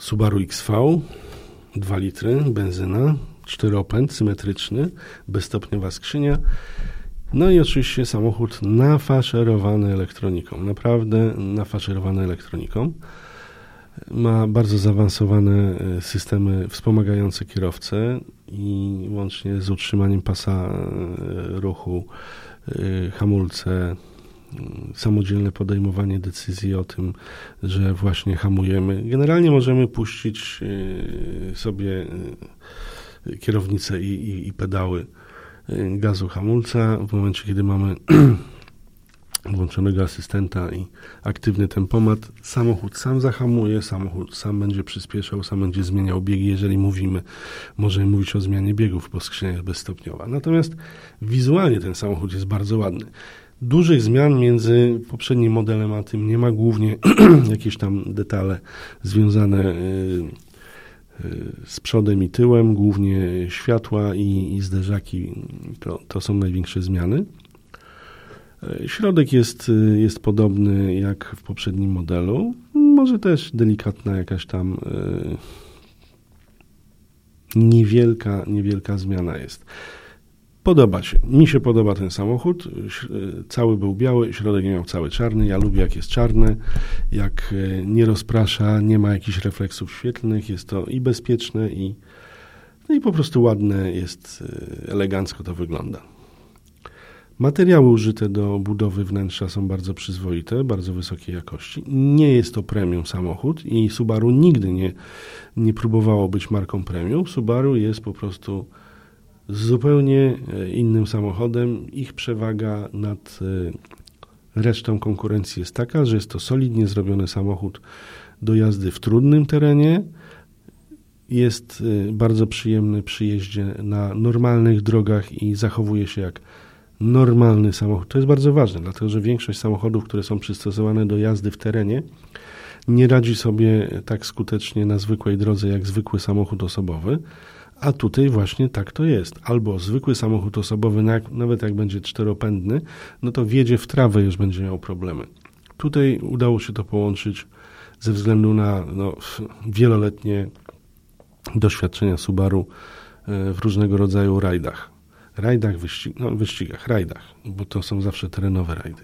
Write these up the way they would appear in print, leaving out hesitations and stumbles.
Subaru XV, 2 litry, benzyna, 4-opęd, symetryczny, bezstopniowa skrzynia. No i oczywiście samochód nafaszerowany elektroniką, naprawdę nafaszerowany elektroniką. Ma bardzo zaawansowane systemy wspomagające kierowcę i łącznie z utrzymaniem pasa ruchu, hamulce, samodzielne podejmowanie decyzji o tym, że właśnie hamujemy. Generalnie możemy puścić sobie kierownicę i pedały gazu, hamulca w momencie, kiedy mamy włączonego asystenta i aktywny tempomat. Samochód sam zahamuje, samochód sam będzie przyspieszał, sam będzie zmieniał biegi. Jeżeli możemy mówić o zmianie biegów, bo skrzynia jest bezstopniowa. Natomiast wizualnie ten samochód jest bardzo ładny. Dużych zmian między poprzednim modelem a tym nie ma, głównie jakieś tam detale związane z przodem i tyłem, głównie światła i zderzaki, to są największe zmiany. Środek jest podobny jak w poprzednim modelu, może też delikatna jakaś tam niewielka zmiana jest. Podoba się. Mi się podoba ten samochód. Cały był biały, środek miał cały czarny. Ja lubię, jak jest czarne, jak nie rozprasza, nie ma jakichś refleksów świetlnych. Jest to i bezpieczne, i po prostu ładne jest, elegancko to wygląda. Materiały użyte do budowy wnętrza są bardzo przyzwoite, bardzo wysokiej jakości. Nie jest to premium samochód i Subaru nigdy nie próbowało być marką premium. Subaru jest po prostu zupełnie innym samochodem. Ich przewaga nad resztą konkurencji jest taka, że jest to solidnie zrobiony samochód do jazdy w trudnym terenie. Jest bardzo przyjemny przy jeździe na normalnych drogach i zachowuje się jak normalny samochód. To jest bardzo ważne, dlatego że większość samochodów, które są przystosowane do jazdy w terenie, nie radzi sobie tak skutecznie na zwykłej drodze jak zwykły samochód osobowy. A tutaj właśnie tak to jest. Albo zwykły samochód osobowy, nawet jak będzie 4-opędny, no to wjedzie w trawę, już będzie miał problemy. Tutaj udało się to połączyć ze względu na wieloletnie doświadczenia Subaru w różnego rodzaju rajdach. Rajdach, bo to są zawsze terenowe rajdy.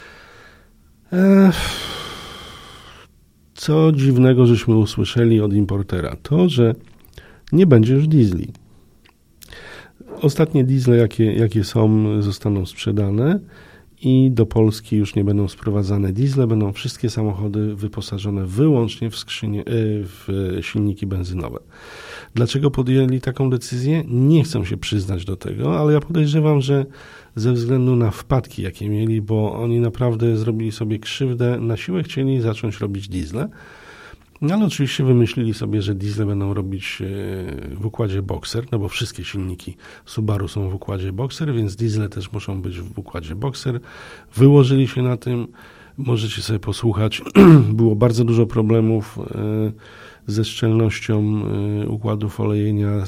Co dziwnego żeśmy usłyszeli od importera? To, że nie będzie już diesli. Ostatnie diesle, jakie są, zostaną sprzedane i do Polski już nie będą sprowadzane diesle, będą wszystkie samochody wyposażone wyłącznie w silniki benzynowe. Dlaczego podjęli taką decyzję? Nie chcę się przyznać do tego, ale ja podejrzewam, że ze względu na wpadki, jakie mieli, bo oni naprawdę zrobili sobie krzywdę, na siłę chcieli zacząć robić diesle. No ale oczywiście wymyślili sobie, że diesle będą robić w układzie Boxer, no bo wszystkie silniki Subaru są w układzie Boxer, więc diesle też muszą być w układzie Boxer. Wyłożyli się na tym, możecie sobie posłuchać. Było bardzo dużo problemów ze szczelnością układów olejenia,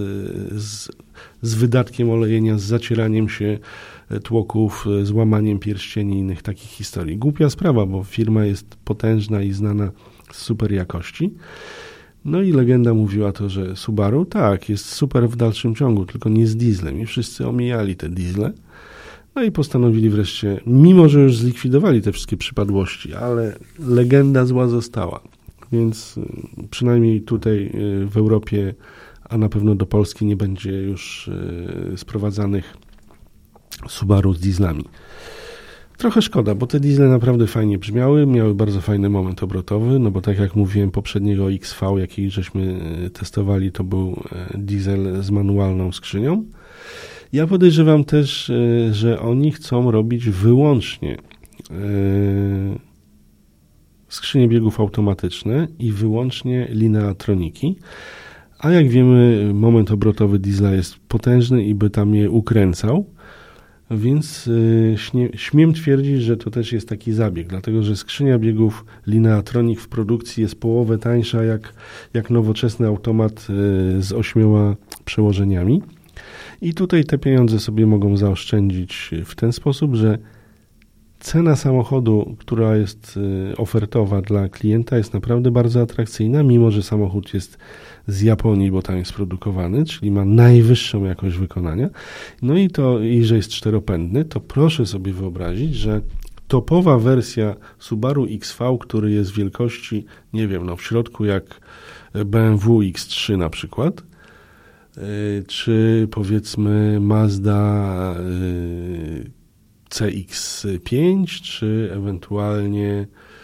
z wydatkiem olejenia, z zacieraniem się tłoków, z łamaniem pierścieni i innych takich historii. Głupia sprawa, bo firma jest potężna i znana z super jakości. No i legenda mówiła to, że Subaru tak, jest super w dalszym ciągu, tylko nie z dieslem i wszyscy omijali te diesle. No i postanowili wreszcie, mimo że już zlikwidowali te wszystkie przypadłości, ale legenda zła została. Więc przynajmniej tutaj w Europie, a na pewno do Polski nie będzie już sprowadzanych Subaru z dieslami. Trochę szkoda, bo te diesle naprawdę fajnie brzmiały, miały bardzo fajny moment obrotowy, no bo tak jak mówiłem, poprzedniego XV, jaki żeśmy testowali, to był diesel z manualną skrzynią. Ja podejrzewam też, że oni chcą robić wyłącznie skrzynie biegów automatyczne i wyłącznie lineatroniki, a jak wiemy, moment obrotowy diesla jest potężny i by tam je ukręcał, więc śmiem twierdzić, że to też jest taki zabieg, dlatego że skrzynia biegów lineatronik w produkcji jest połowę tańsza jak nowoczesny automat z 8 przełożeniami. I tutaj te pieniądze sobie mogą zaoszczędzić w ten sposób, że cena samochodu, która jest ofertowa dla klienta, jest naprawdę bardzo atrakcyjna, mimo że samochód jest z Japonii, bo tam jest produkowany, czyli ma najwyższą jakość wykonania. No i że jest czteropędny, to proszę sobie wyobrazić, że topowa wersja Subaru XV, który jest wielkości, nie wiem, w środku jak BMW X3 na przykład, czy powiedzmy Mazda CX-5, czy ewentualnie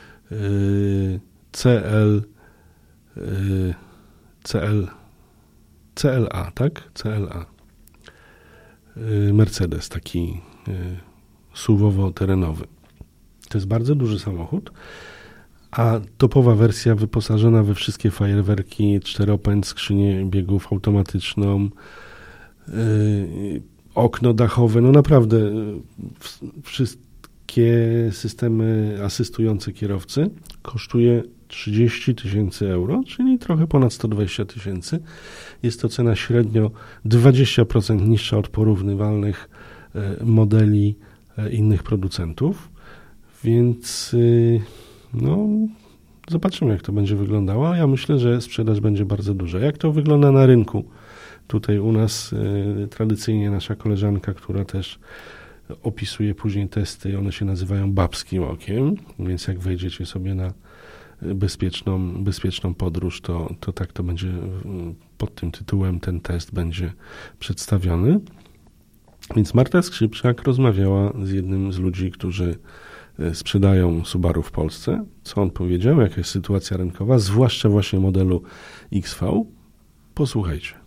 CLA, tak? CLA. Mercedes, taki SUV-owo-terenowy. To jest bardzo duży samochód, a topowa wersja wyposażona we wszystkie fajerwerki, czteropęd, skrzynię biegów automatyczną, okno dachowe, naprawdę wszystkie systemy asystujące kierowcy, kosztuje 30 000 euro, czyli trochę ponad 120 000. Jest to cena średnio 20% niższa od porównywalnych modeli innych producentów, więc zobaczymy, jak to będzie wyglądało. Ja myślę, że sprzedaż będzie bardzo duża. Jak to wygląda na rynku? Tutaj u nas tradycyjnie nasza koleżanka, która też opisuje później testy, one się nazywają babskim okiem, więc jak wejdziecie sobie na bezpieczną podróż, to tak to będzie pod tym tytułem ten test będzie przedstawiony. Więc Marta Skrzypczak rozmawiała z jednym z ludzi, którzy sprzedają Subaru w Polsce. Co on powiedział? Jaka jest sytuacja rynkowa, zwłaszcza właśnie modelu XV? Posłuchajcie.